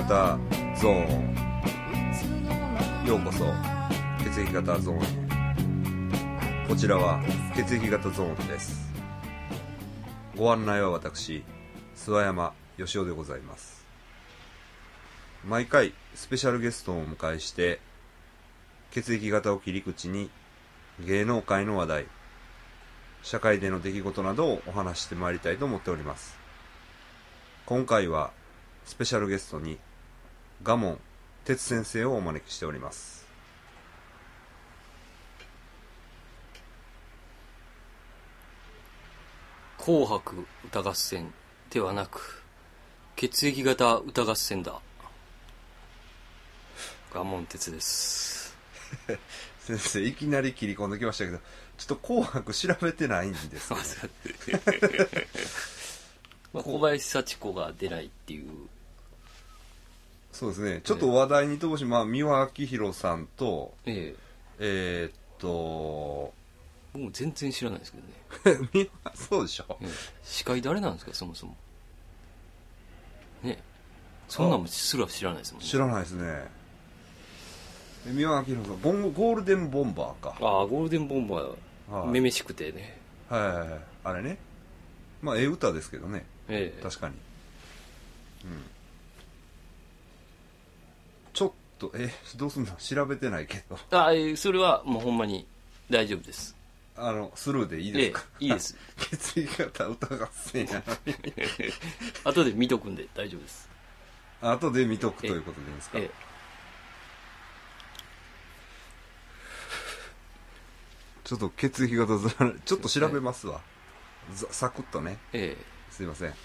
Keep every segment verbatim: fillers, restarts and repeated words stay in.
型ゾーン、ようこそ血液型ゾーンへ。こちらは血液型ゾーンです。ご案内は私諏訪山義雄でございます。毎回スペシャルゲストをお迎えして血液型を切り口に芸能界の話題、社会での出来事などをお話してまいりたいと思っております。今回はスペシャルゲストに賀門哲先生をお招きしております。 紅白歌合戦ではなく血液型歌合戦だ。賀門哲です先生いきなり切り込んできましたけど、ちょっと紅白調べてないんですけどまあ小林幸子が出ないっていう。 そうですね、ちょっと話題に通し、まあ、三輪明宏さんとえええー、っと僕も全然知らないですけどねそうでしょ、 ええ、司会誰なんですかそもそもね。そんなもすら知らないですもんね。 知らないですね。三輪明宏さん、ゴンゴールデンボンバーか。 ああ、ゴールデンボンバー、はい、めめしくてね。 はいはいはい、あれね。まあええ歌ですけどね、 ええ、 確かに。うん、ちょっとえどうすんの、調べてないけど。 ああ、それはもうほんまに大丈夫です。 あのスルーでいいですか。 ええ、いいです血液型歌合戦や後で見とくんで大丈夫です。 後で見とくということでいいんですか。ええ、ちょっと血液型ちょっと調べますわ、ええ、サクッとね、ええ、すいません。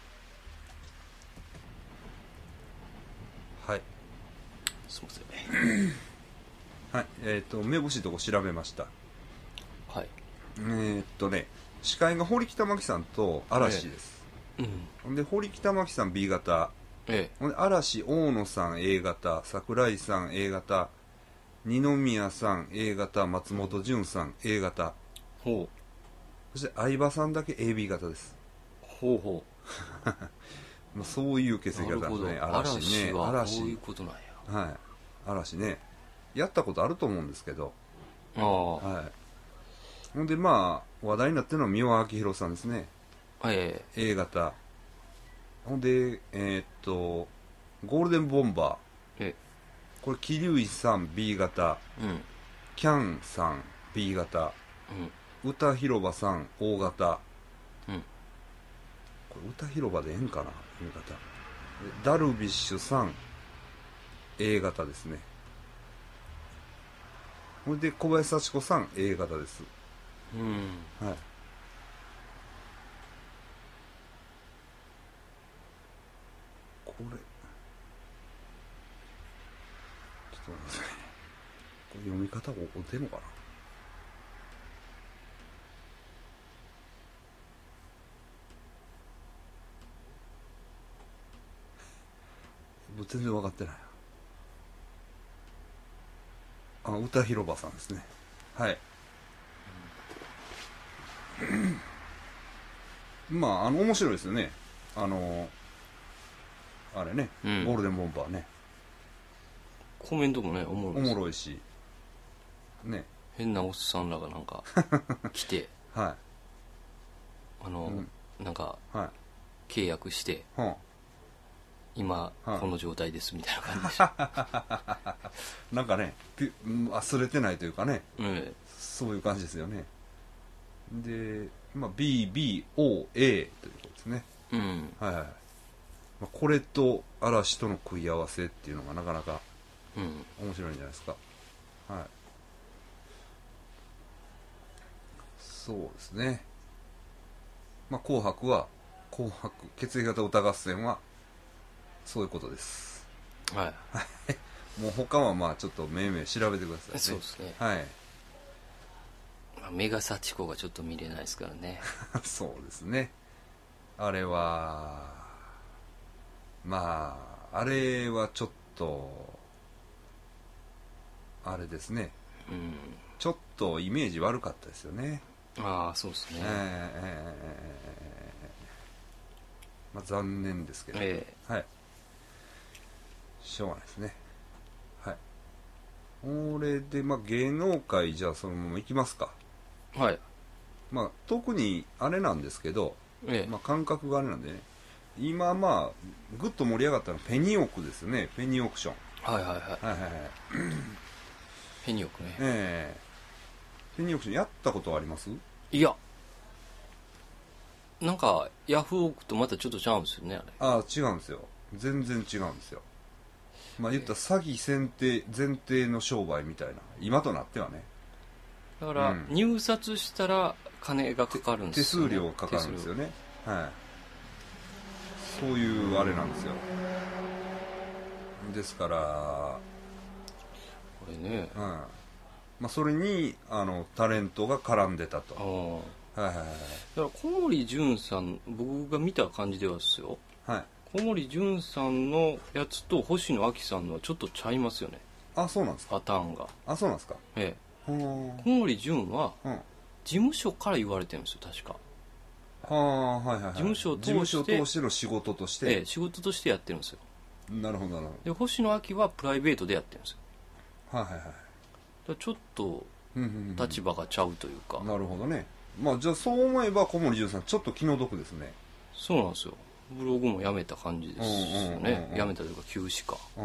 はい、 すいませんはい、えっ、ー、と目星とこ調べました。 はい、 えー、っとね司会が堀北真希さんと嵐です、ええ、うん、で堀北真希さん B 型、ええ、で嵐大野さん A 型、櫻井さん A 型、二宮さん A 型、松本潤さん A 型、ほう、そして相葉さんだけ エービー 型です。 ほうほうまあそういう血液型ですね。嵐ね、 嵐はこういうことなんや。 はい、嵐ね、やったことあると思うんですけど、ああ、はい。ほんでまあ話題になってるのは三輪明宏さんですね、ええ、A 型。ほんでえー、っとゴールデンボンバー、ええ、これ桐生さん B 型、うん、キャンさん B 型、うん、歌広場さん O 型、うん、これ歌広場でええんかな A 型。ダルビッシュさん A 型ですね。ほんで小林幸子さん A 型です。うん、はい。これちょっと待ってください。これ読み方お出んのかな。全然分かってない。あ、歌広場さんですね。はい。まああの面白いですよね。あのあれね、うん、ゴールデンボンバーね。 コメントもねおもろいです。 おもろいしね。 変なおっさんらがなんか来て、はい、あの、うん、なんか、はい、契約して、はあ、今、はあ、この状態ですみたいな感じでしたなんかね忘れてないというかね、うん、そういう感じですよね。で、まあ、ビービーオーエー ということですね、うん、はいはい。まあ、これと嵐との食い合わせっていうのがなかなか面白いんじゃないですか、はい。そうですね。まあ、紅白は紅白血液型歌合戦はそういうことです。はい。もう他はまあちょっとめいめい調べてくださいね。 そうですね。 はい。 まあ、メガ幸子がちょっと見れないですからね。 そうですね。あれはまああれはちょっとあれですね。うん。ちょっとイメージ悪かったですよね。 ああ、そうですね。えー、えー、まあ残念ですけど。えー、はい。 しょうがないですね。はい。これで、まあ、芸能界じゃあそのまま行きますか。 はい。 まあ、特にあれなんですけど、 ええ、 まあ、感覚があれなんでね、今まあぐっと盛り上がったのはペニーオークですよね。ペニーオークション。 はいはいはい。 はいはいはい。 ペニーオークね。 ええー、ペニーオークションやったことはあります？ いや、なんかヤフオクとまたちょっとちゃうんですよね、あれ。 ああ、違うんですよ。全然違うんですよ。まあ言ったら詐欺前提前提の商売みたいな、今となってはね。 だから、うん、入札したら金がかかるんですよね。 手数料かかるんですよね。はい。そういうあれなんですよ。ですからこれね、 うん、まあそれにあのタレントが絡んでたと。はいはいはい。 だから小森純さん、僕が見た感じではですよ。はい。小森純さんのやつと星野亜紀さんのはちょっとちゃいますよね。 あ、そうなんですか。 パターンが。 あ、そうなんですか。 ええ。小森純は、うん、事務所から言われてるんですよ、確か。 はあ、はいはいはい。 事務所を通して。 事務所を通しての仕事として。 ええ、仕事としてやってるんですよ。 なるほどなるほど。 で、星野亜紀はプライベートでやってるんですよ。 はいはいはい。 だちょっと立場がちゃうというか、 うんうんうん、なるほどね。まあじゃあそう思えば小森純さんちょっと気の毒ですね。 そうなんですよ。ブログもやめた感じですよね、うんうんうんうん、やめたというか休止か、 うん、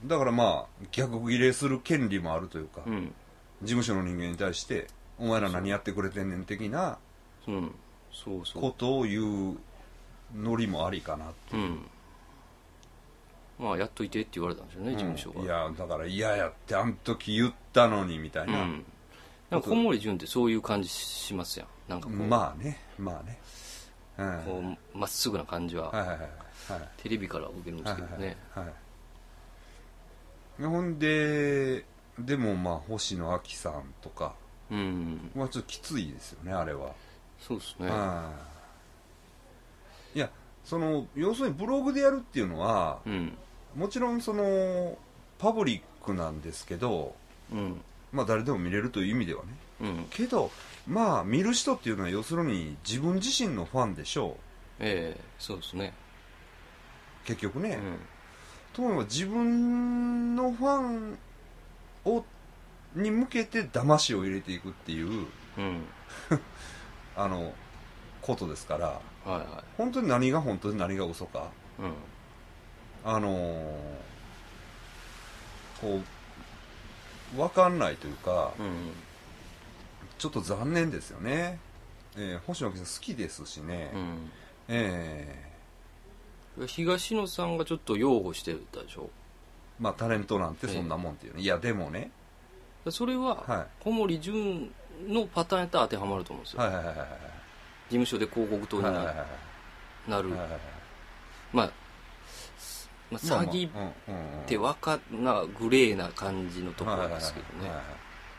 だからまあ逆切れする権利もあるというか、うん、事務所の人間に対してお前ら何やってくれてんねん的なことを言うノリもありかなっていう、うん、 まあやっといてって言われたんですよね、うん、事務所が。 いやだから嫌やってあん時言ったのにみたいな、うん、 なんか小森純ってそういう感じしますやん。なんかこうまあねまあね、 うん、こうまっすぐな感じは、はいはいはいはい、テレビから受けるんですけどね、はいはいはい、ほんででもまあ星野亜紀さんとか、うん、まあちょっときついですよねあれは。 そうですね。 いやその要するにブログでやるっていうのは、うん、もちろんそのパブリックなんですけど、うん、まあ誰でも見れるという意味ではね、うん、けどまあ見る人っていうのは要するに自分自身のファンでしょう。 ええー、そうですね。 結局ね、うん、ともかく自分のファンをに向けて騙しを入れていくっていう、うん、あのことですから、はいはい、本当に何が本当で何が嘘か、うん、あのー、こう分かんないというか、うん、ちょっと残念ですよね。えー、星野さん好きですしね、うん、えー、東野さんがちょっと擁護してたでしょ。 まあタレントなんてそんなもんっていう、ね、えー、いやでもねそれは小森純のパターンやったら当てはまると思うんですよ、はいはいはいはい、事務所で広告塔になる、はいはいはいはいはい、まあ、まあ詐欺ってわかんなグレーな感じのところですけどね、はいはいはいはい、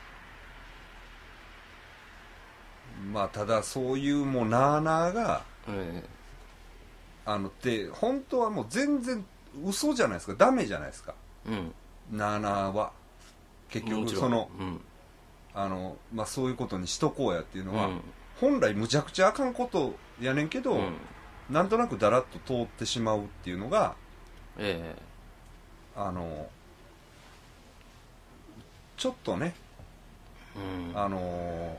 まあただそういうもうなーなーが、えー、あのって本当はもう全然嘘じゃないですか、ダメじゃないですか、うん、なーなーは結局その、うん、あのまあそういうことにしとこうやっていうのは、うん、本来むちゃくちゃあかんことやねんけど、うん、なんとなくだらっと通ってしまうっていうのが、えー、あのちょっとね、うん、あの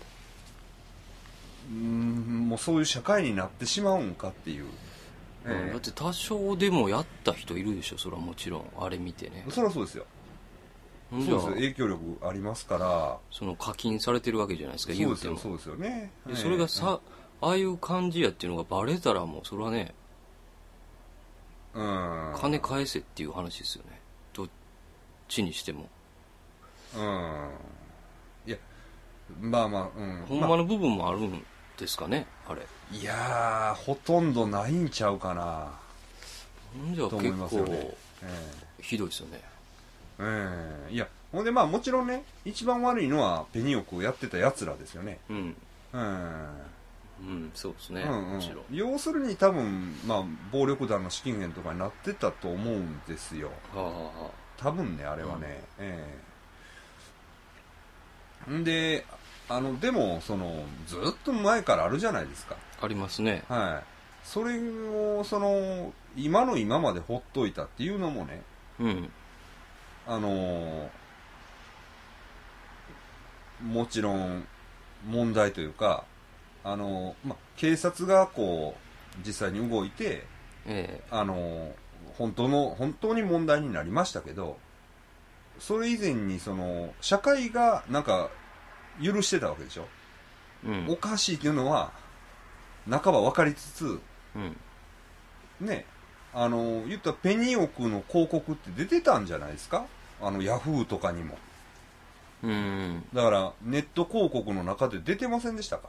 うんもうそういう社会になってしまうんかっていう、 えー、だって多少でもやった人いるでしょ、それはもちろんあれ見てね。 そりゃそうですよ。そうですよ、影響力ありますから。 その課金されてるわけじゃないですか、言うても。 そうですよね。 でそれがさ、ああいう感じやっていうのがバレたらもうそれはね、うん、金返せっていう話ですよね、どっちにしても。 うん、いやまあまあ、うん、 ほんまの部分もあるんですかね、まあ、あれ。 いやーほとんどないんちゃうかな。 じゃあ結構、ねえー、ひどいですよね。 えー、いやほんでまあもちろんね一番悪いのはペニオクをやってたやつらですよね。うん、うんうん、そうですね、 うんうん、 もちろん。 要するに多分、まあ、暴力団の資金源とかになってたと思うんですよ、はあはあ、多分ねあれはね、うん、ええんであのでもそのずっと前からあるじゃないですか。 ありますね。 はい。それをその今の今までほっといたっていうのもね、 うん、 あのもちろん問題というか、あのま、警察がこう実際に動いて、 ええ、 あの本当の本当に問題になりましたけど、それ以前にその社会がなんか許してたわけでしょ、うん、おかしいっていうのは半ば分かりつつ、うん、ね、あの言ったらペニー億の広告って出てたんじゃないですか、あのヤフーとかにも。うん、だからネット広告の中で出てませんでしたか、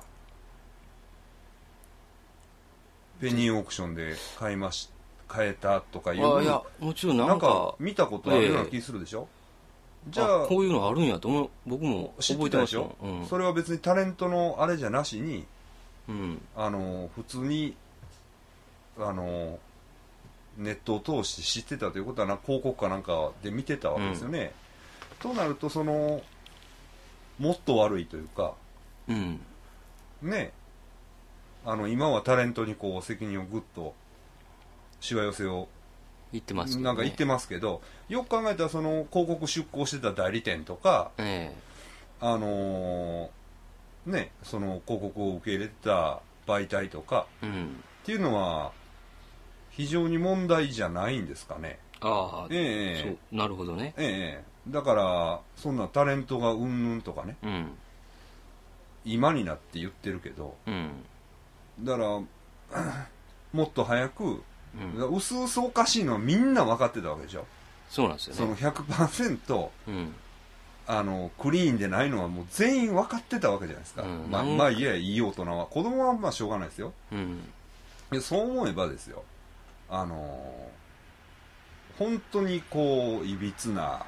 ペニーオークションで買いまし買えたとかいう。 あ、いやもちろんなんか、 なんか見たことあるような気するでしょ、 えー、じゃあこういうのあるんやと思う、僕も覚えてましたよ、 うん、それは別にタレントのあれじゃなしに、うん、あの普通にあのネットを通して知ってたということはな、広告かなんかで見てたわけですよね、うん、となるとそのもっと悪いというか、うん、ね、あの今はタレントにこう責任をぐっとしわ寄せを言ってますけど、ね、 なんか言ってますけど、よく考えたらその広告出稿してた代理店とか、えー、あのー、ね、その広告を受け入れてた媒体とか、うん、っていうのは非常に問題じゃないんですかね。 ああ、ええ、そう、なるほどね。 ええ、だからそんなタレントがうんぬんとかね、うん、今になって言ってるけど、うん、だからもっと早く、うん、うすうすおかしいのはみんな分かってたわけでしょ。 そうなんですよね。 その ひゃくパーセント、うん、あのクリーンでないのはもう全員分かってたわけじゃないですか、うん、まあ、まあいやいい大人は、子供はまあしょうがないですよ、うん、でそう思えばですよ、あのー、本当にこういびつな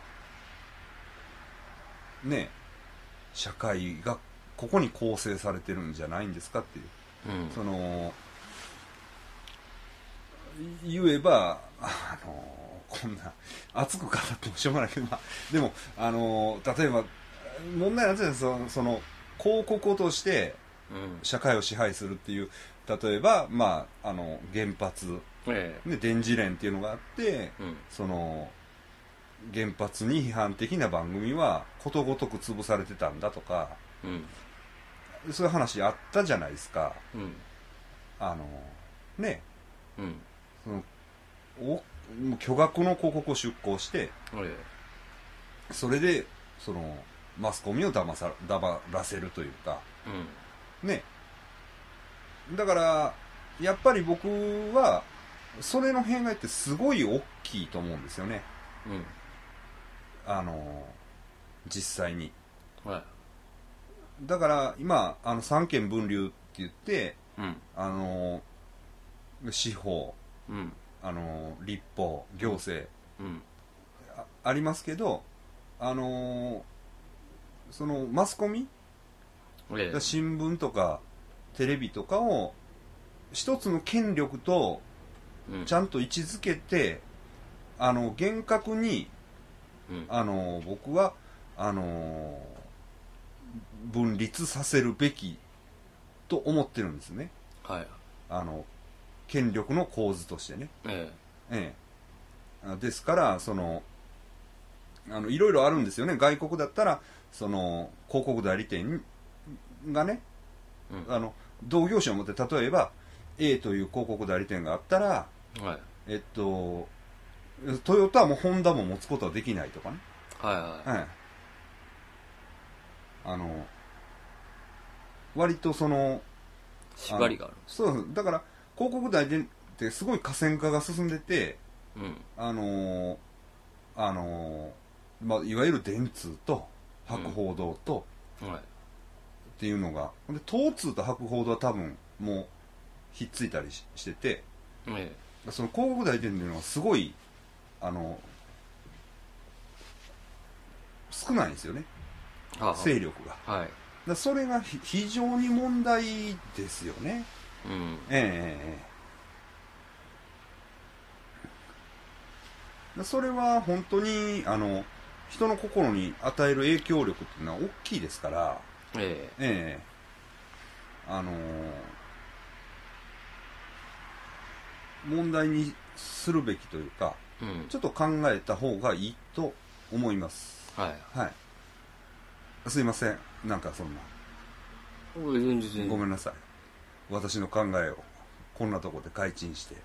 ね社会がここに構成されてるんじゃないんですかっていう、うん、その言えばあのー、こんな熱く語ってもしょうがないけど、まあ、でもあのー、例えば問題なんですよ、その、その広告として社会を支配するっていう、例えば、まあ、あの原発、ええ、で電磁連っていうのがあって、うん、その原発に批判的な番組はことごとく潰されてたんだとか、うん、そういう話あったじゃないですか、うん、あのね、うん、そのお巨額の広告を出稿して、ええ、それでそのマスコミを騙さ騙らせるというか、うん、ね、だからやっぱり僕はそれの弊害ってすごい大きいと思うんですよね、うん、あの実際に、はい、だから今あの三権分立って言って、うん、あの司法、うん、あの立法行政、うん、あ, ありますけど、あのそのマスコミ、ええ、新聞とかテレビとかを一つの権力とちゃんと位置づけて、うん、あの厳格に、うん、あの僕はあの分立させるべきと思ってるんですね、はい、あの権力の構図としてね、ええええ、ですからそのあのいろいろあるんですよね。外国だったらその広告代理店がね、うん、あの同業種を持って、例えば A という広告代理店があったら、はい、えっとトヨタもホンダも持つことはできないとかね、はいはいはい、あの割とその縛りがある。 そうだから広告代理店ってすごい河川化が進んでて、うん、あのあのまあ、いわゆる電通と博報堂と、うんはい、っていうのがで東通と博報堂は多分もうひっついたり し, してて、ええ、その広告代理店っていうのはすごいあの少ないんですよね、はあ、勢力が、はい、だそれが非常に問題ですよね、うん、ええ、それは本当にあの人の心に与える影響力っていうのは大きいですから、ええええ、あのー、問題にするべきというか、 うん、ちょっと考えた方がいいと思います。はい、はい、すいません、なんかそんなごめんなさい、私の考えをこんなとこで開陳して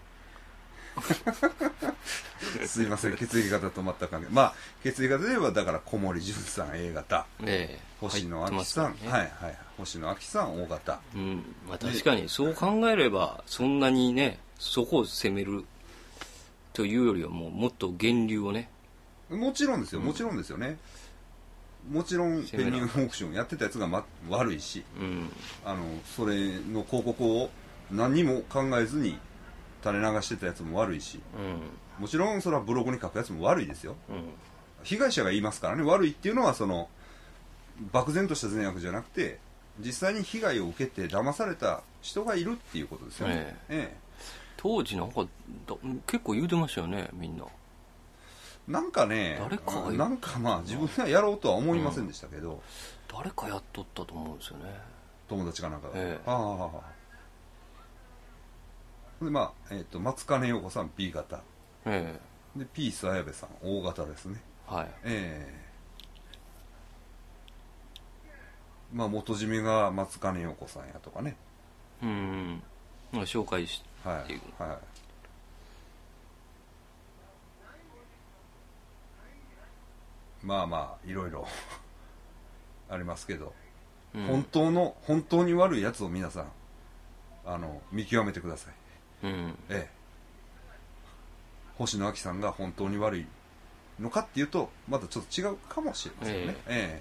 すいません、血液型と全く関係まあ血液型で言えばだから小森純さん A 型、えー、星野亜紀さん、ね、はいはい星野亜紀さん O 型、 うんまあ、確かにそう考えればそんなにねそこを攻めるというよりはもうもっと源流をねもちろんですよ、うん、もちろんですよね、もちろんペンニングオークションやってたやつが、ま、悪いし、うん、あのそれの広告を何にも考えずに垂れ流してたやつも悪いし、うん、もちろんそれはブログに書くやつも悪いですよ、うん、被害者が言いますからね。悪いっていうのはその漠然とした善悪じゃなくて実際に被害を受けて騙された人がいるっていうことですよね、ええええ、 当時なんか結構言うてましたよねみんな。 なんかね誰かなんかまあ自分がやろうとは思いませんでしたけど、うん、 誰かやっとったと思うんですよね、 友達かなんかが、ええ、ああでまあ、えー、と松金陽子さん B 型、ええ、でピース綾部さん O 型ですね、はいええ、まあ元締めが松金陽子さんやとかね、 うん、うん、紹介して、はいはい、 まあまあいろいろありますけど、うん、本当の本当に悪いやつを皆さんあの見極めてください、うんええ、星野亜紀さんが本当に悪いのかっていうとまたちょっと違うかもしれませんね、ええ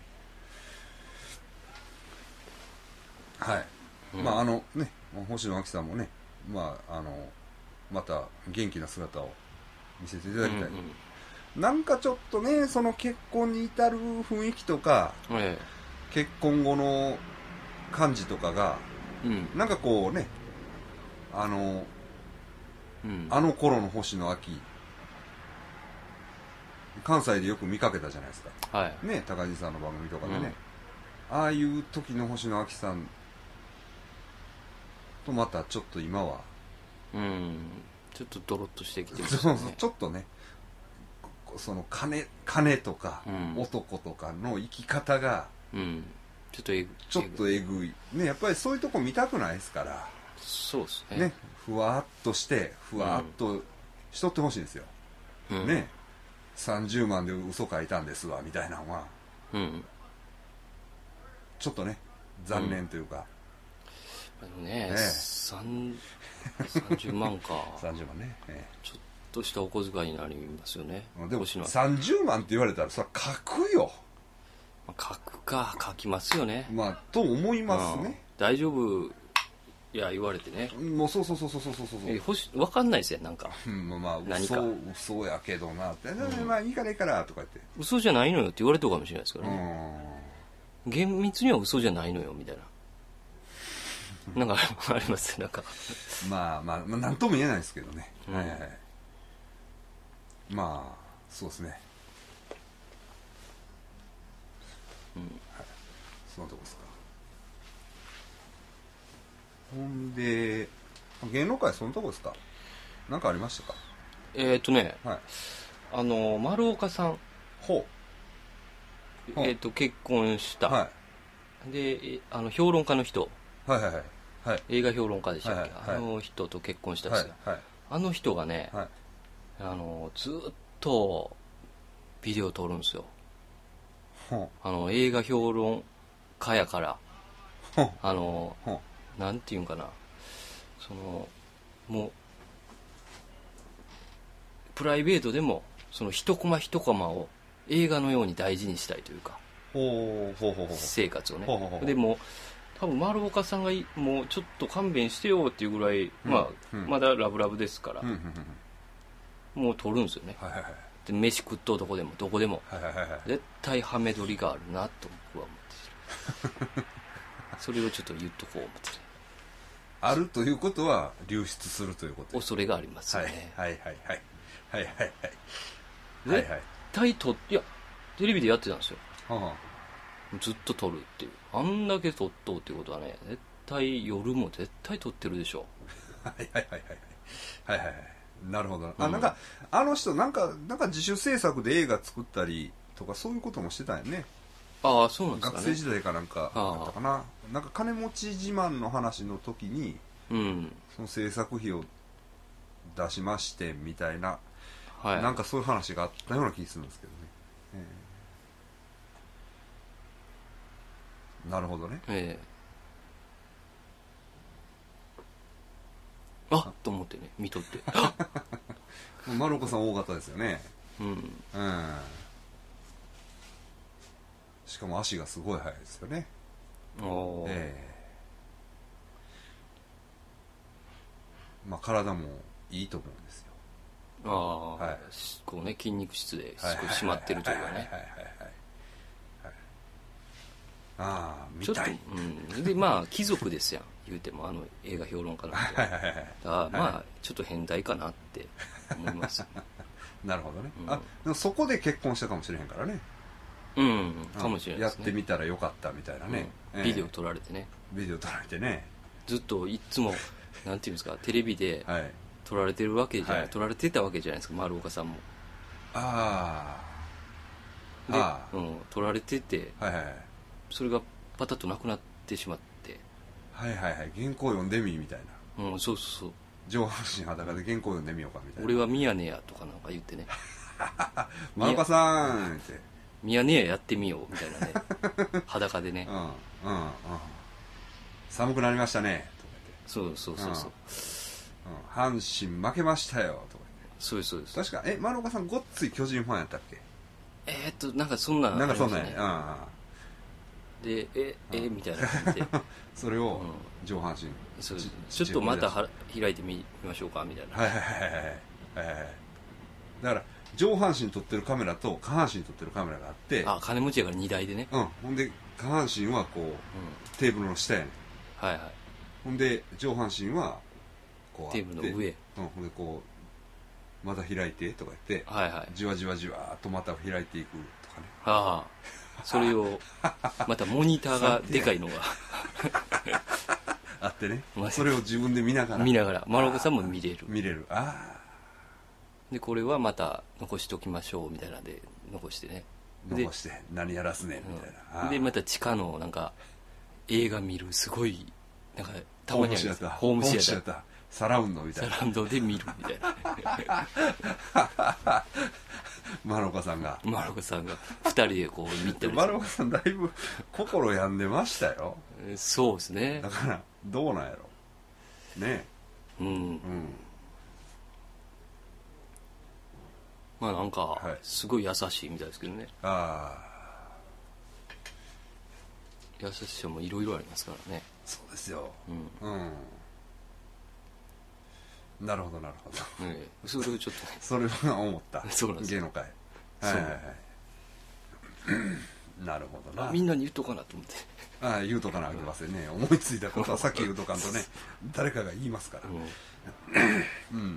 ええ、はい、うん、まああのね星野亜紀さんもねまああのまた元気な姿を見せていただきたい、うんうん、なんかちょっとねその結婚に至る雰囲気とか、ええ、結婚後の感じとかが、うん、なんかこうねあの、うん、あの頃の星野亜紀関西でよく見かけたじゃないですか、はい、ね高地さんの番組とかでね、うん、ああいう時の星野亜紀さんとまたちょっと今は、 うん、ちょっとドロッとしてきてる、ね、 そうそうちょっとねその 金, 金とか、うん、男とかの生き方が、うん、 ちょっとえぐちょっとえぐいね、やっぱりそういうとこ見たくないですから、 そうですね、 ねふわっとしてふわっとしとってほしいですよ、うん、ねさんじゅうまんで嘘書いたんですわみたいなのは、うん、ちょっとね残念というか、 うん、あのねえさんじゅうまんかさんじゅうまんね、ええ、 ちょっとしたお小遣いになりますよね。 でもさんじゅうまんって言われたらそれは書くよ、 まあ、書くか書きますよね、 まあと思いますね、 うん、大丈夫いや言われてねもうそうそうそうそうそうそうそうえほし分かんないですよなんか、 うん、まあ何か嘘嘘やけどなって、うん、まあいいからいいからとか言って嘘じゃないのよって言われてるかもしれないですからね、うん、厳密には嘘じゃないのよみたいななんかありますなんかまあまあ、まあ、なんとも言えないですけどね、うん、はいはいまあそうですね、うんはい、そのとこですか。ほんで芸能界そのとこですか。何かありましたか。 えー、っとね、はい、あの丸岡さんほう、えー、っと結婚した、はい、であの評論家の人、 はいはいはいはい、 映画評論家でしたっけ、はいはいはい、あの人と結婚したんですよ、はいはい、あの人がね、はい、あのずっとビデオ撮るんですよ。あの映画評論家やからあのなんていうんかなそのもうプライベートでもその一コマ一コマを映画のように大事にしたいというか生活をねほうほうほうでも多分丸岡さんがもうちょっと勘弁してよっていうぐらい、うんまあうん、まだラブラブですから、うんうんうん、もう撮るんですよね、はいはいはい、で飯食っとうとこでもどこでも、はいはいはい、絶対ハメ撮りがあるなと僕は思ってるそれをちょっと言っとこう思ってるあるということは流出するということ恐れがありますよね、 はいはいはいはいはいはいはい絶対撮いやテレビでやってたんですよ、はあ、ずっと撮るっていうあんだけ撮っとうっていうことはね絶対夜も絶対撮ってるでしょはいはいはいはいはいはいはいなるほど、うん、あなんかあの人なんかなんか自主制作で映画作ったりとかそういうこともしてたよね。 ああそうなんですかね。 学生時代かなんかだったかな。なんか金持ち自慢の話の時に、うん、その制作費を出しましてみたいな、はい、なんかそういう話があったような気がするんですけどね、えー、なるほどね、えー、あっと思ってね見とって丸岡さん大型ですよね。うん、うん、しかも足がすごい速いですよね。おー、えー、まあ体もいいと思うんですよ。 ああ、はい、こうね筋肉質で少し締まってるというかね。ああ見たい。ちょっと、うん、でまあ貴族ですやん言うてもあの映画評論家なんて。だからまあちょっと変態かなって思います。 なるほどね。うん、あでもそこで結婚したかもしれへんからね。 うん、かもしれないですね。やってみたらよかったみたいなね。 うんえー、ビデオ撮られてね。 ビデオ撮られてね。 ずっといつもなんていうんですかテレビで。はい撮られてるわけじゃない、はい、撮られてたわけじゃないですか丸岡さんも。ああであ、うん、撮られてて、はいはい、それがパタッとなくなってしまって、 はいはいはい原稿読んでみみたいな。うんそうそうそう上半身裸で原稿読んでみようかみたいな。 俺はミヤネ屋とかなんか言ってね丸岡さんってミヤネ屋やってみようみたいなね裸でね、うんうんうん、 寒くなりましたねとか言ってそうそうそうそう、うんうん、阪神負けましたよとか言って。 そうですそうです。 確かえ丸岡さんごっつい巨人ファンやったっけ。 えー、っとなんかそんな、 ね、なんかそんなんや、 うん、でええみたいな感じでそれを上半身、うん、 そうちょっとまたは開いてみましょうかみたいな。 はいはいはいはいはいはい。だから上半身撮ってるカメラと下半身撮ってるカメラがあって、 あ金持ちやからにだいでね。 うんほんで下半身はこう、うん、テーブルの下やねん。はいはい。ほんで上半身はこうテーブルの上、うん、 ほんでこうまた開いてとか言って、はいはい、じわじわじわーっとまた開いていくとかね。 ああそれをまたモニターがでかいのがあってねそれを自分で見ながら見ながら丸岡さんも見れる見れる。ああでこれはまた残しときましょうみたいなんで残してね残して何やらすねんみたいな、 うん、でまた地下のなんか映画見るすごいなんかたまにあるホームシアターサラウンドみたいなサラウンドで見るみたいな丸岡さんが丸岡さんがふたりでこう見てる。 丸岡さんだいぶ心病んでましたよ。 そうですね。 だからどうなんやろねえ。うん、うん、 まあなんかすごい優しいみたいですけどね、はい、ああ優しさもいろいろありますからね。 そうですよ。うん、うんなるほどなるほど、 ええ、それをちょっと、ね、 それは思ったそうなんです芸能界はいはいはいなるほどな。 みんなに言っとかなと思ってああ言うとかなあきませんね。思いついたことはさっき言うとかんとね誰かが言いますからうん、うん、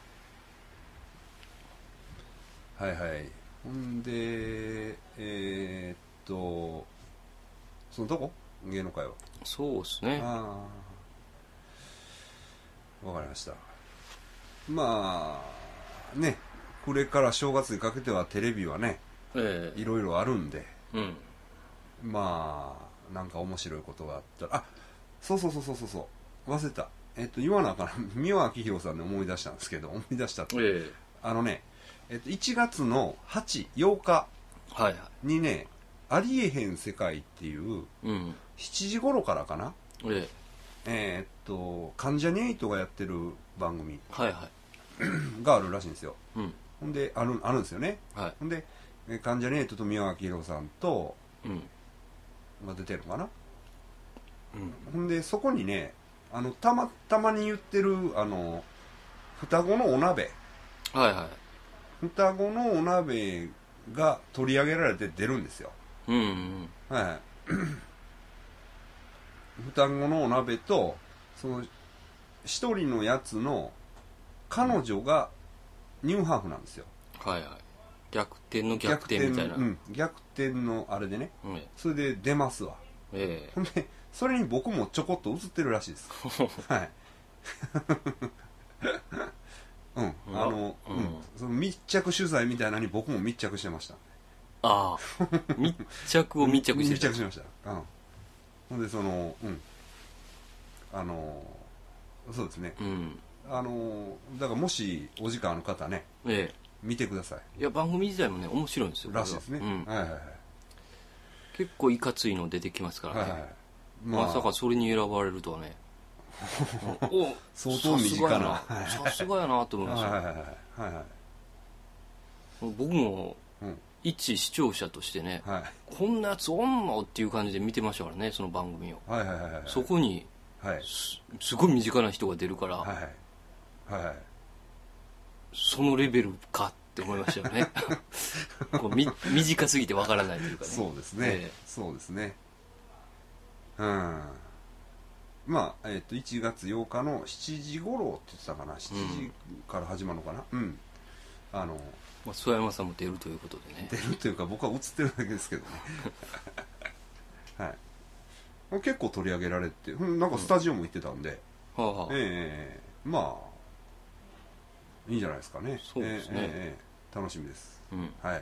はいはいほんでえー、っとそのどこ芸能界はそうですね。ああわかりました。まあねこれから正月にかけてはテレビはね、えー、いろいろあるんで、うん、まあなんか面白いことがあったらあそうそうそうそうそうそう忘れたえっと言わなあかん三輪明宏さんで思い出したんですけど思い出したって、えー、あのね、えっと、いちがつのはち、ようかにね、はいはい、ありえへん世界っていう、うん、しちじ頃からかな、えーえー、っと関ジャニエイトがやってる番組、はいはい、があるらしいんですよ、うん、ほんである、あるんですよね、はい、ほんで関ジャニエイトと三輪明宏さんと、うん、が出てるのかな、うん、ほんでそこにねあのたまたまに言ってるあの双子のお鍋、はいはい、双子のお鍋が取り上げられて出るんですよ、うんうんうん、はい双子のお鍋とその一人のやつの彼女がニューハーフなんですよ。はいはい。 逆転の逆転みたいな。 うん、逆転のあれでね。うん、それで出ますわ。ええ。ほんでそれに僕もちょこっと映ってるらしいです。はい。 うん、あの、うん、うん、その密着取材みたいなのに僕も密着してました。 ああ密着を密着してた密着しました。うん。ほんでそのうんあのそうですね。うん。あのだからもしお時間ある方ね、ええ、見てください。 いや番組自体もね面白いんですよ。 らしいですね。うん、はいはいはい。 結構いかついの出てきますからね。はいはい、まあ、まさかそれに選ばれるとはね。 お相当身近な。 さすがやなと思いました。はいはいはいはい。僕も、うん、一視聴者としてね、はい、こんなやつおんのっていう感じで見てましたからね、その番組を。はいはいはいはい、そこに、はい、す, すごい身近な人が出るから、はいはいはい、そのレベルかって思いましたよね。こうみ短すぎてわからないというかね。 そうですね、えー、そうですね。うん。まあ、えっ、ー、といちがつようかのしちじ頃って言ってたかな、しちじから始まるのかな。うん、うん、あのまあ、曽山さんも出るということでね。 出るというか僕は映ってるだけですけどね。はい、結構取り上げられて、なんかスタジオも行ってたんで、うん、はあはあ、ええー、まあいいんじゃないですかね。 そうですね、えーえー、楽しみです、うん、はい。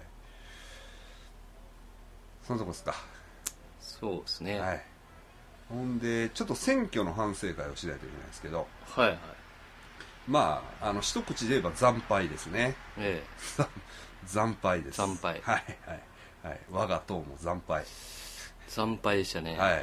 そんなとこですか。 そうですね、 はい。ほんでちょっと選挙の反省会をしないといけないですけど、 はいはい、 まああの一口で言えば惨敗ですね。ええ惨敗です。 惨敗、 はいはいはい、我が党も惨敗惨敗でしたね。 はい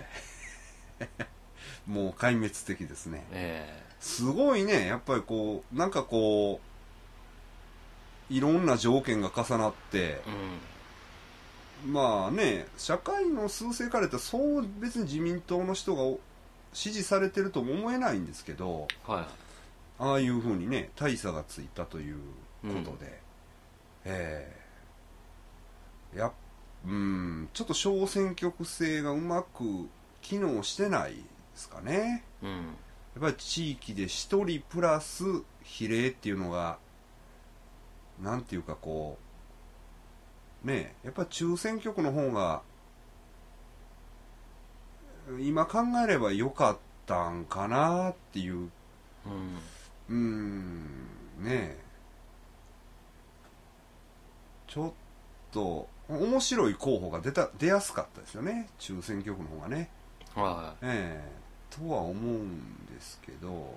もう壊滅的ですね。ええ、すごいね、やっぱりこうなんかこういろんな条件が重なって、うん、まあね、社会の数勢から言ったらそう別に自民党の人が支持されてるとも思えないんですけど、はい、ああいうふうにね大差がついたということで、うん、えー、やうんちょっと小選挙区制がうまく機能してないですかね。うん、やっぱり地域でひとりプラス比例っていうのがなんていうかこうね、やっぱり中選挙区の方が今考えれば良かったんかなっていう、うん、うーんねえちょっと面白い候補が出た出やすかったですよね、中選挙区の方がね。はい、ええとは思うんですけど、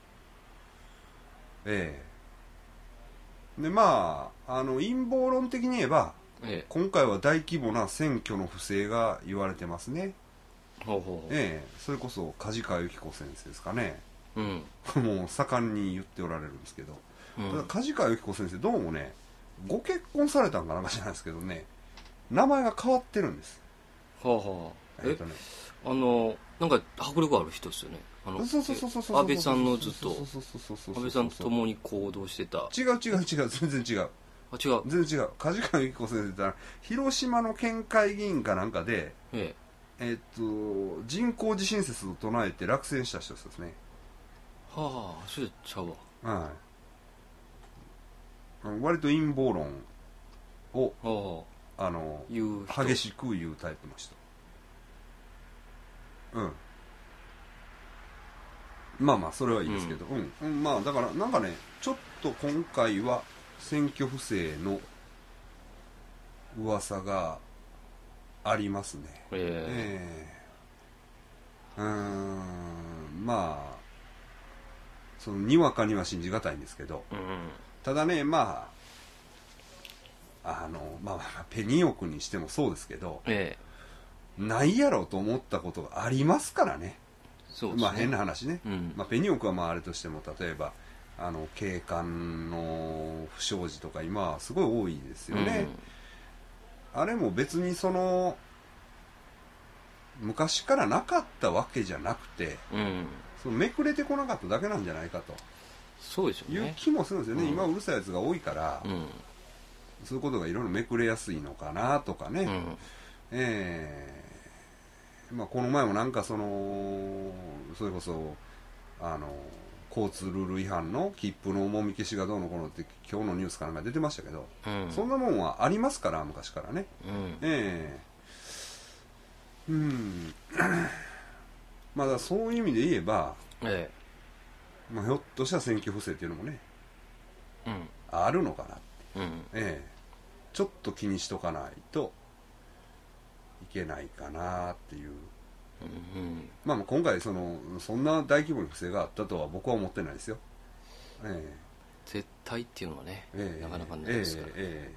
ええでまああの陰謀論的に言えば、ええ、今回は大規模な選挙の不正が言われてますね。ほうほう、ええそれこそ梶川由紀子先生ですかね。うん、もう盛んに言っておられるんですけど、うん、ただ梶川由紀子先生どうもねご結婚されたんかなんかじゃないですけどね、名前が変わってるんです。 はあはあ、えっとね、あのなんか迫力ある人ですよね。あの安倍さんのずっと安倍さんと共に行動してた。 違う違う違う全然違う。 あ違う全然違う。梶川由紀子先生って言ったら広島の県会議員かなんかで、えええー、っと人工地震説を唱えて落選した人ですね。 はあ、それちゃうわ。はい。 割と陰謀論をあの激しく言うタイプの人。うんまあまあそれはいいですけど、うん、うん、まあだからなんかねちょっと今回は選挙不正の噂がありますね。えー、えー、うーんまあそのにわかには信じがたいんですけど、うん、ただねまああのまあペニー億にしてもそうですけど、えー、ないやろと思ったことがありますからね。そうですね、まあ変な話ね、うんまあ、ペニー億はまああれとしても例えばあの警官の不祥事とか今はすごい多いですよね、うん、あれも別にその昔からなかったわけじゃなくて、うん、そのめくれてこなかっただけなんじゃないかとそうですよねいう気もするんですよね、うん、今うるさいやつが多いから、うん、そういうことがいろいろめくれやすいのかなとかね、うん、えーまあ、この前もなんかそのそれこそあの交通ルール違反の切符の重み消しがどうのこうのって今日のニュースかなんか出てましたけど、うん、そんなもんはありますから昔からね、うん、ええー、うんまあだそういう意味で言えば、ええまあ、ひょっとしたら選挙不正っていうのもねあるのかなって、 うん、 ええ、ちょっと気にしとかないといけないかなっていう、 うんうん、 まあ今回そのそんな大規模な不正があったとは僕は思ってないですよ、ええ、 絶対っていうのはね、 ええ、 なかなかないですから、 えええ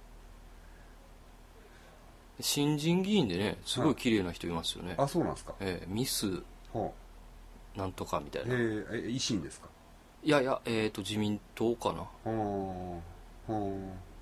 え、新人議員でねすごい綺麗な人いますよね、 はい、あ、そうなんですか、 ええ、ミスなんとかみたいな、 ええ、維新ですか、 いやいや、えーと自民党かな、 はあ、はあ、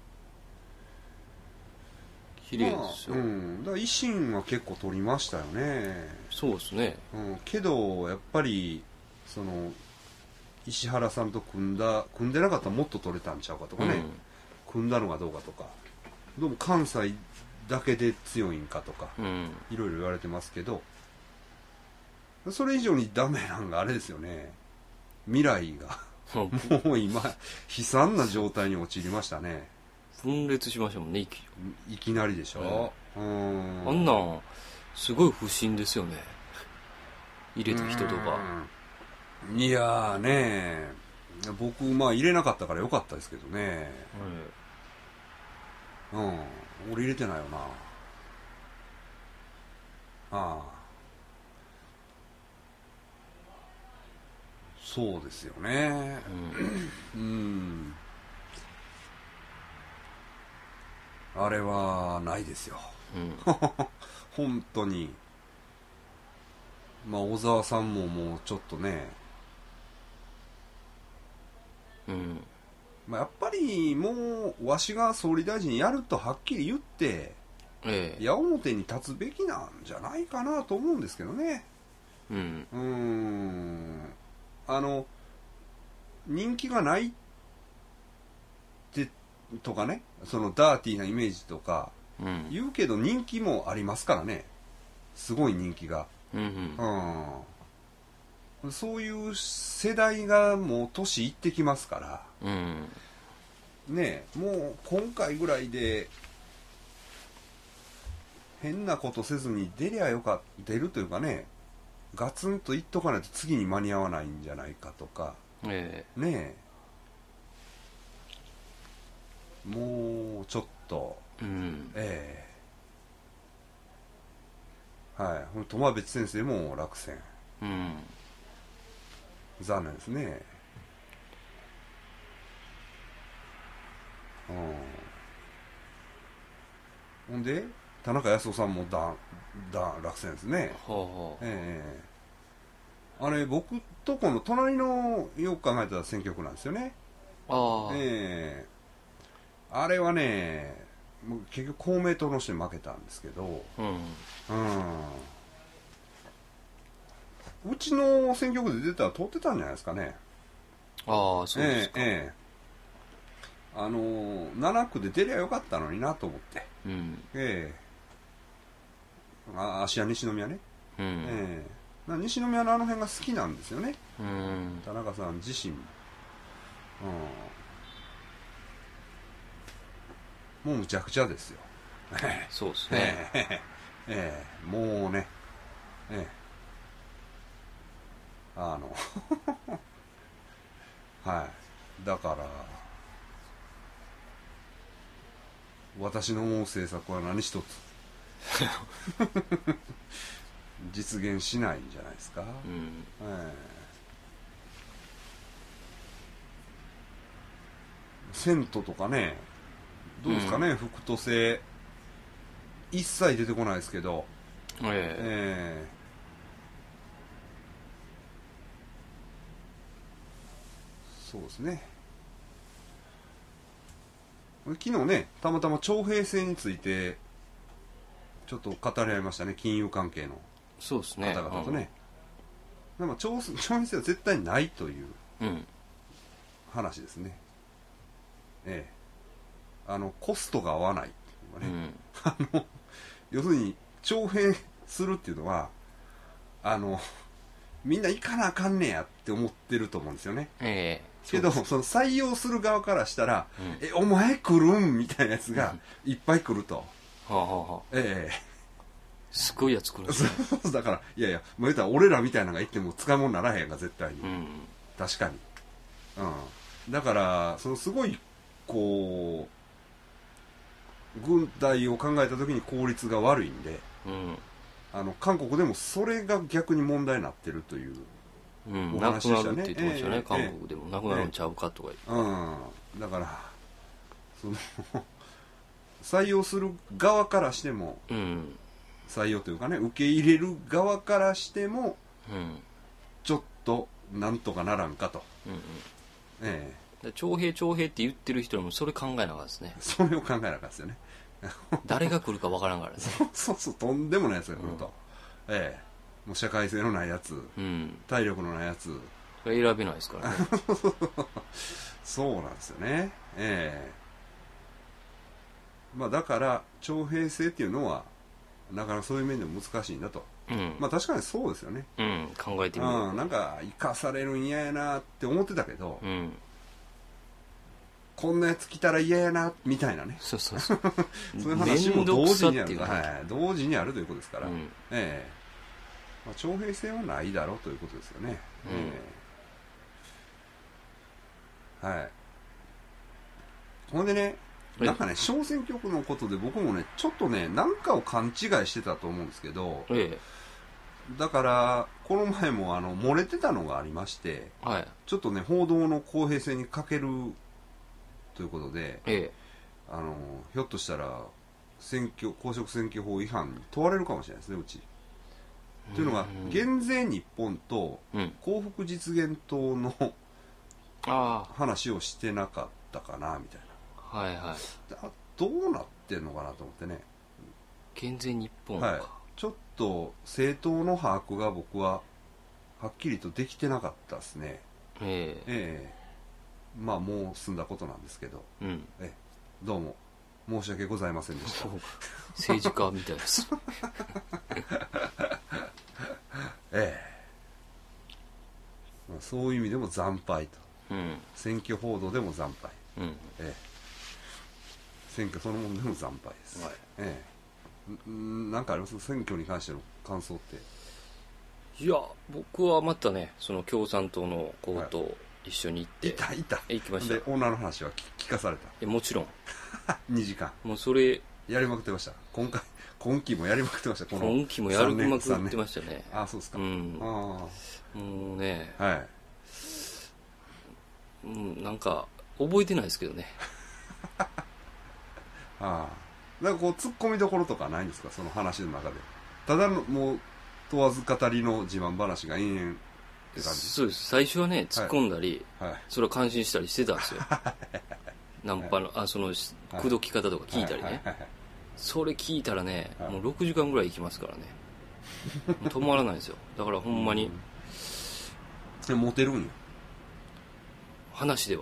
綺麗ですよ、 まあ、うん、だから維新は結構取りましたよね。 そうですね、 うん、けどやっぱりその石原さんと組んだ組んでなかったらもっと取れたんちゃうかとかね、うん、組んだのがどうかとか、どうも関西だけで強いんかとか、うん、いろいろ言われてますけど、それ以上にダメなんがあれですよね、未来がもう今悲惨な状態に陥りましたね。 分裂しましたもんね、いき、 いきなりでしょ、うん、 あんなんすごい不審ですよね、入れた人とか。 いやーねー、僕まあ入れなかったからよかったですけどね、うん、うん、俺入れてないよな。ああ、そうですよね、うん、うん、あれはないですよ、うん、本当に。まあ小沢さんももうちょっとね、うん、まあ、やっぱりもうわしが総理大臣やるとはっきり言って、ええ、矢面に立つべきなんじゃないかなと思うんですけどね。うん、うーん、あの人気がないってとかね、そのダーティーなイメージとか言うけど、人気もありますからね、すごい人気が、うんうん、そういう世代がもう年いってきますから、うん、ねえ、もう今回ぐらいで変なことせずに出りゃよか出るというかね、ガツンといっとかないと次に間に合わないんじゃないかとか、ええ、ねえ、もうちょっと、うん、ええ、はい、苫別先生も落選、うん、残念ですね。うん、ほんで田中康夫さんもだだ落選ですね。はあはあ、ええ、あれ僕とこの隣のよく考えたら選挙区なんですよね。あ、ええ、あれはね、結局公明党の人に負けたんですけど、うん、うん、うちの選挙区で出たら通ってたんじゃないですかね。ああ、そうですか。ええええ、あのー、なな区で出りゃよかったのになと思って、うん、ええ、あ、芦屋西宮ね、うん、ええ、西宮のあの辺が好きなんですよね、うん、田中さん自身、うん、もうむちゃくちゃですよ。そうですね、ええええ、もうね、ええ、あのはいだから私の思う政策は何一つ実現しないんじゃないですか、うん、えー、銭湯とかね、どうですかね、うん、副都政一切出てこないですけど、えーえー、そうですね。昨日ね、たまたま徴兵制についてちょっと語り合いましたね、金融関係の方々とね。でも徴兵制は絶対ないという話ですね、うん、ええ、あのコストが合わないっていうのがね、うん、あの要するに徴兵するっていうのはあのみんな行かなあかんねやって思ってると思うんですよね、ええ、けどその採用する側からしたら、うん、えお前来るんみたいなやつがいっぱい来ると、はあはあ、ええ、 すごいやつ来るんですね。 だからいやいや、もう言ったら俺らみたいなのが行っても使い物にならへんが絶対に、うん、確かに、うん、 だからそのすごいこう軍隊を考えた時に効率が悪いんで、うん、あの韓国でもそれが逆に問題になってるというお話でしたね。 なくなるって言ってましたね、えー、韓国でもなくなるんちゃうかとか言って、 えー、うん、だからその採用する側からしても、うん、採用というかね受け入れる側からしても、うん、ちょっとなんとかならんかと、うんうん、 ええ、徴兵徴兵って言ってる人もそれ考えなかったですね。 それを考えなかったですよね。 誰が来るかわからんからね。 そうそうそう、とんでもないやつが来ると、うん、ええ、もう社会性のないやつ、うん、体力のないやつ選べないですからね。 そうなんですよね。ええ、まあだから徴兵制っていうのはなかなかそういう面でも難しいんだと、うん、まあ確かにそうですよね、 うん、考えてみる、 うん、なんか生かされるん嫌やなって思ってたけど、うん、こんなやつ来たら嫌やなみたいなね、 そうそうそうそういう話も同時にある、はい、同時にあるということですから、うん、ええ、まあ、徴兵制はないだろうということですよね、うん、ええ、はい。ほんでね、なんかね、小選挙区のことで僕もね、ちょっとね、なんかを勘違いしてたと思うんですけど、ええ、だから、この前もあの漏れてたのがありまして、はい、ちょっとね、報道の公平性に欠けるということで、ええ、あのひょっとしたら、選挙、公職選挙法違反に問われるかもしれないですね、うち。というのが、減税日本と幸福実現党の、うん、話をしてなかったかな、みたいな。 はいはい、 どうなってんのかなと思ってね。 減税日本か、 はい、ちょっと政党の把握が僕ははっきりとできてなかったですね。えー、えー、まあもう済んだことなんですけど、うん、えどうも申し訳ございませんでした。 政治家みたいです。 ええ、そういう意味でも惨敗と、うん、選挙報道でも惨敗、うん、ええ、選挙そのものでも惨敗です、はい、ええ、なんかあります？選挙に関しての感想って。 いや僕はまたねその共産党の子と一緒に行って、 はい、いたいた行きました。 で女の話は聞かされた？ えもちろんにじかんもうそれやりまくってました。今回今期もやりまくってました。この今期もやりまくってましたね。 ああそうですか、うん、あもうね、はい、うん、なんか覚えてないですけどね。 ああ、なんかこうツッコミどころとかないんですか、その話の中で。ただのもう問わず語りの自慢話が延々って感じ。 そうです。最初はね突っ込んだり、はいはい、それは感心したりしてたんですよ。ナンパのあその口説き方とか聞いたりね、はいはいはいはい、それ聞いたらね、はい、もうろくじかんぐらい行きますからね。止まらないですよ。だからほんまにモテるんよ話では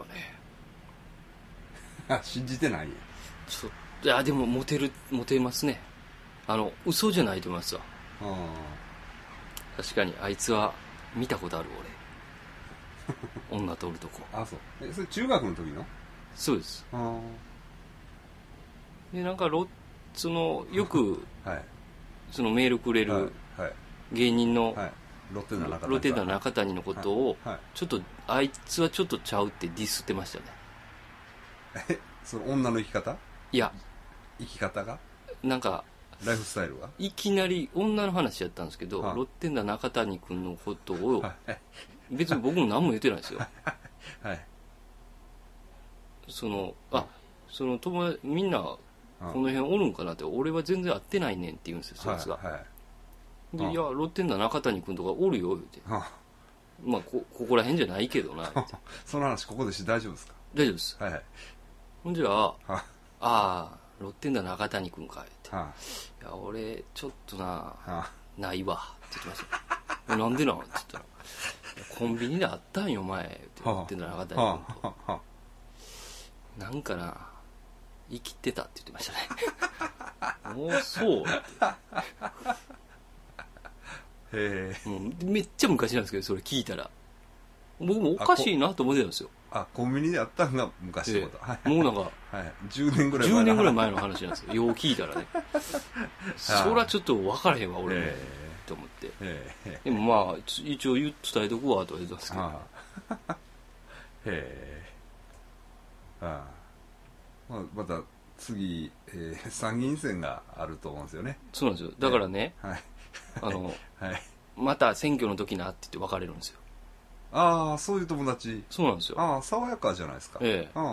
ね。信じてないよ。 ちょいやでもモテるモテますね。あの嘘じゃないと思いますわ。あ確かにあいつは見たことある俺。女とおるとこ。 あそう。えそれ中学の時の？ そうです。あでなんかロそのよく、はい、そのメールくれる芸人の、はいはい、 ロテナ中谷ロテナ中谷のことを、はいはい、ちょっとあいつはちょっとちゃうってディスってましたね。 えその女の生き方？ いや生き方がなんかライフスタイルがいきなり女の話やったんですけど、はあ、ロッテンダ中谷君のことを、はい、別に僕も何も言ってないですよ。はい、そのあその友達みんなこの辺おるんかなって、俺は全然会ってないねんって言うんですよそいつが、はいはい、でいやロッテンダ中谷君とかおるよ言うて、はあ、まあ こ, ここら辺じゃないけどなその話ここでして大丈夫ですか？ 大丈夫です、はいはい、ほんじゃあ、はあ、ああロッテンダ中谷君かって、はあ、いや俺ちょっとな、はあ、ないわって言ってましたなんでなんって言ったらコンビニで会ったんよ前ってロッテンダ中谷君と、はあはあ、なんかな生きてたって言ってましたね。もうそうってへえ、もうめっちゃ昔なんですけどそれ聞いたら僕もおかしいなと思ってたんですよ。 あコンビニであったんが昔のこと、 はい、もうなんか、はい、 じゅうねんぐらい前の話じゅうねんぐらい前の話なんですよ。よう聞いたらねそりゃちょっと分からへんわ俺もと思って、でもまあ一応伝えとくわとは言ってたんですけど、へえあまあ、また次、えー、参議院選があると思うんですよね。 そうなんですよ。だからね、 はい、 あの、 はい、 また選挙の時なって言って別れるんですよ。 ああ、そういう友達。 そうなんですよ。 ああ、爽やかじゃないですか。 ええ。 あ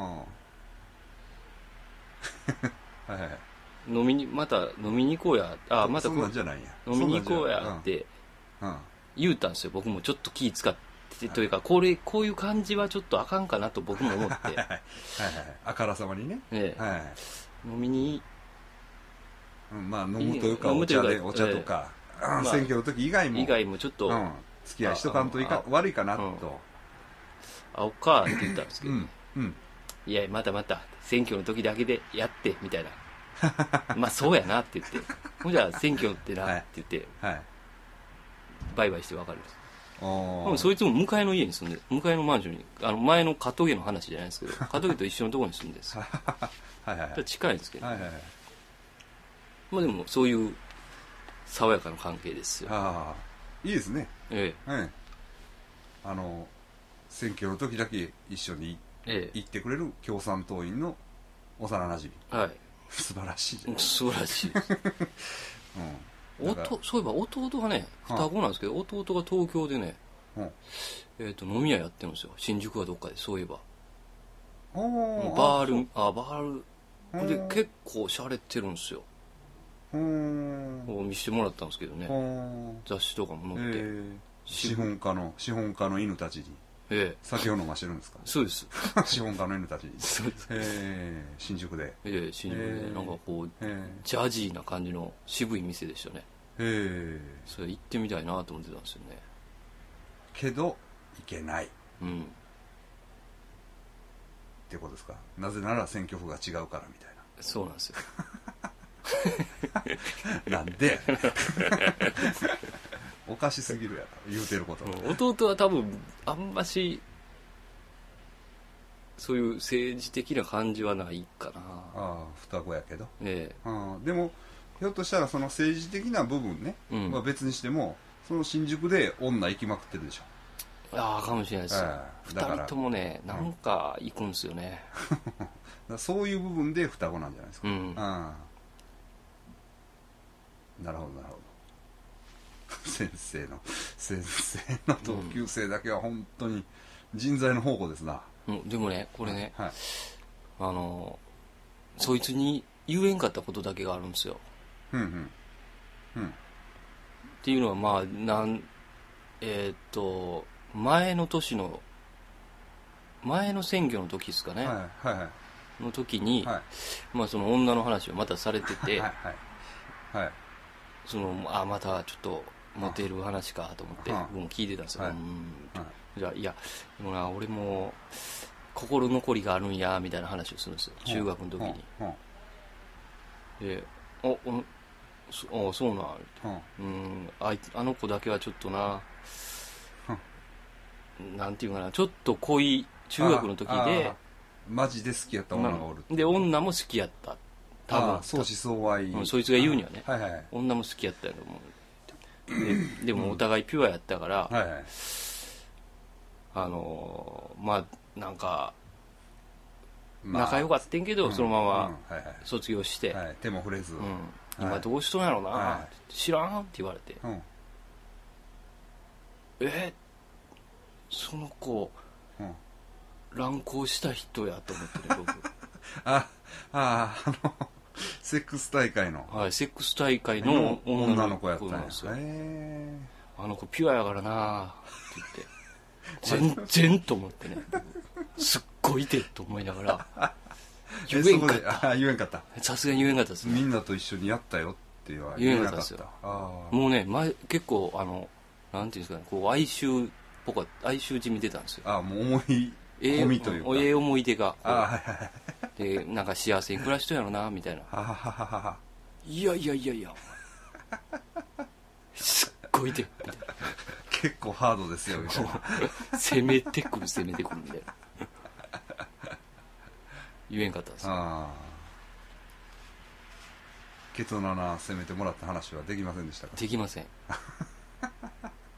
あ。はいはい。 飲みに、また飲みに行こうや。ああ、またこう。そんなんじゃないや。 飲みに行こうやって、言うたんですよ。僕もちょっと気使って、というか、これ、こういう感じはちょっとあかんかなと僕も思って。はいはいはい。 あからさまにね。 ええ。はい。飲みに、 うん、まあ飲むというか、お茶で、お茶とか、選挙の時以外も。 以外もちょっと、 付き合いしとかんといか悪いかなと。 会おうかって言ったんですけど、 うんうん、 いや、またまた、選挙の時だけでやって、みたいな。まあそうやなって言って、ほんじゃ選挙ってなって言って、はいはい、バイバイして別れるんです。そいつも向かいの家に住んで、向かいのマンションに、あの前の加藤家の話じゃないですけど、加藤家と一緒のところに住んでるんですよ。はいはいはい、近いんですけど、はいはいはい、まあでもそういう爽やかな関係ですよ。 ああ、いいですね。 ええ、 はい、あの選挙の時だけ一緒に行ってくれる共産党員の幼なじみ。はい。素晴らしいじゃないですか。 素晴らしいです。うん、おとそういえば弟がね、双子なんですけど、弟が東京でね、うん、えっと飲み屋やってるんですよ。新宿はどっかで、そういえば。バール、あ、バールで結構洒落てるんですよ。見せてもらったんですけどね。雑誌とかも載って。えー、 資本家の資本家の犬たちに。ええ、酒を飲ましてるんですか。 そうです。 資本家の犬たちに。 そうです。 えー、新宿で。 ええ、新宿で、えー、なんかこう、えー、ジャジーな感じの渋い店でしたね。ええ、それ行ってみたいなと思ってたんですよね。 けど行けない。 うん。 ってことですか。なぜなら選挙区が違うからみたいな。 そうなんですよ。 なんで。おかしすぎるやろ、言うてること、 うん、弟は多分あんましそういう政治的な感じはないかな。 ああ、双子やけど、 ええ、 あでもひょっとしたらその政治的な部分ね、うん、まあ、別にしてもその新宿で女行きまくってるでしょ。 ああ、かもしれないですよ、ふたりともね、なんか行くんですよね、 うん、そういう部分で双子なんじゃないですか、うん、あなるほどなるほど。先生の先生の同級生だけは本当に人材の宝庫ですな、 うん、でもねこれね、はい、あのそいつに言えんかったことだけがあるんですよ、うんうんうん、っていうのはまあなんえー、っと前の年の前の選挙の時ですかね、はいはいはい、の時に、はい、まあその女の話をまたされてて、はいはいはい、そのあまたちょっとモテる話かと思って僕も聞いてたんですよ、はい、うんじゃあいやでもな俺も心残りがあるんやみたいな話をするんですよ、中学の時に。であおそあそうなんうんあいあの子だけはちょっとななんていうかなちょっと恋中学の時でマジで好きやった女がおるで女も好きやった多分相思相愛、 うん、そいつが言うにはね、はいはい、女も好きやったやと思う。で, でもお互いピュアやったから、うんはいはい、あのー、まあなんか仲良かったんけど、まあ、そのまま卒業して、 うんはいはい、手も触れず、うん、 今どうしとんやろうな、はい、知らんって言われて、うん、えその子、うん、乱交した人やと思ってね僕あああのセックス大会のはいセックス大会の女の子やったんですよ。へあの子ピュアやからなって言って全然と思ってねすっごいてと思いながら言えんかったあ言えんかったさすがに言えんかったですね。 みんなと一緒にやったよって言わ言えんかったですよ。もうね前結構あのなんていうんですかねこう哀愁っぽか哀愁じみ出たんですよ。 あもう思い込みというかええ思い出がでなんか幸せに暮らしとんやろなみたいな。いやいやいやいやすっごいでみたいな結構ハードですよみたいな攻めてくる攻めてくるみたいな言えんかったんですよ。あケツの穴攻めてもらった話はできませんでしたか。 できません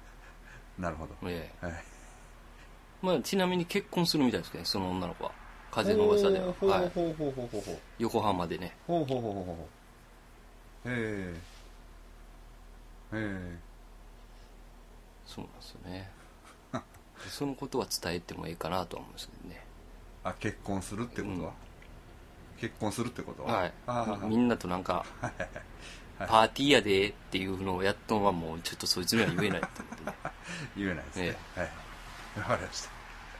なるほど、 ええはい、まあ、ちなみに結婚するみたいですけどねその女の子は風の噂では。 ほうほうほうほうほうほう、はい、 横浜でね。 ほうほうほうほうほう、へえへえ、 そうなんですよねそのことは伝えてもいいかなとは思うんですけどね。 あ、結婚するってことは、うん、結婚するってことは、 はい、あみんなとなんかパーティーやでっていうのをやっとんはもうちょっとそいつには言えないってことで、ね、 言えないですね、ええ、はい、分かりました。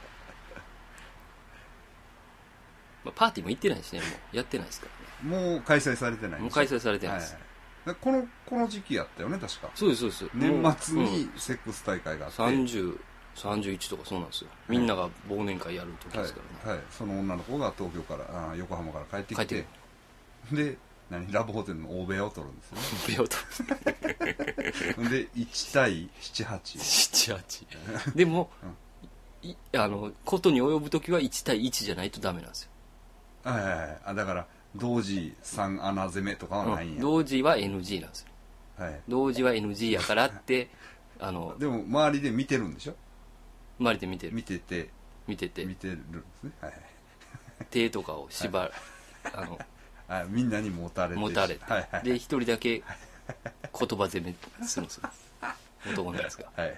まあ、パーティーも行ってないしね、もうやってないですからね。もう開催されてない。 もう開催されてないです、 はい、このこの時期やったよね、確か。 そうですそうです。 年末にセックス大会があって、 さんじゅう、さんじゅういちとかそうなんですよ、はい、みんなが忘年会やる時ですからね、 はいはい、その女の子が東京からあ横浜から帰ってきて、で何ラブホテルの大部屋を取るんですよね。 大部屋を取るでいち対なな、はちななはちでも、うん、いあのことに及ぶ時はいち対いちじゃないとダメなんですよ。 はいはいはい、あだから同時さん穴攻めとかはないんや、 うん、同時は エヌジー なんですよ、はい、同時は エヌジー やからってあのでも周りで見てるんでしょ。 周りで見てる見てて見てて見てるんですね、はい、 手とかを縛る、はい、あのあみんなに持たれて持たれて、はいはい、で一人だけ言葉攻めするんですよ男のやつが、はい、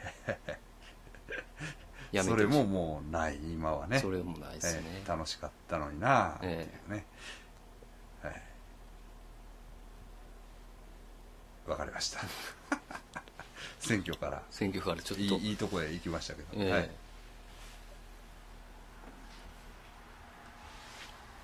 やめてそれももうない今はね。 それもないですね、 えー、楽しかったのになっていうね、えー、はい、わかりました選挙から選挙からちょっといい、いいとこへ行きましたけど、 えーはい